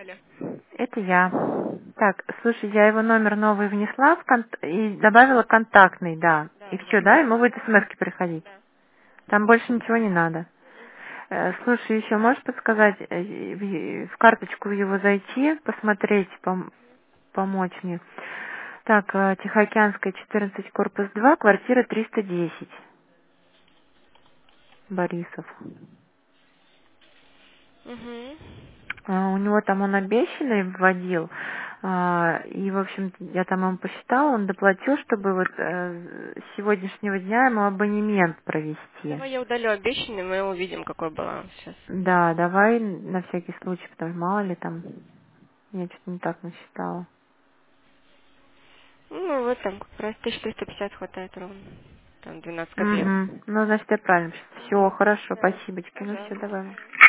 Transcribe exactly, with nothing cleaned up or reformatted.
Это я. Так, слушай, я его номер новый внесла в конт... и добавила контактный, да. И все, да? Ему будет смс приходить. Там больше ничего не надо. Э, Слушай, еще можешь подсказать, э, в в карточку его зайти, посмотреть, пом- помочь мне? Так, э, Тихоокеанская, четырнадцать, корпус два, квартира триста десять. Борисов. Угу. А, У него там он обещанный вводил, а, и, в общем, я там ему посчитала, он доплатил, чтобы вот э, с сегодняшнего дня ему абонемент провести. Давай я удалю обещанный, мы увидим, какой баланс сейчас. Да, давай на всякий случай, потому что мало ли там, я что-то не так насчитала. Ну, вот там как раз тысяча триста пятьдесят хватает ровно. Там двенадцать копеек. Угу. Ну, значит, я правильно. Все, Угу. хорошо, Да, спасибо. Ну, все, пожалуйста. давай.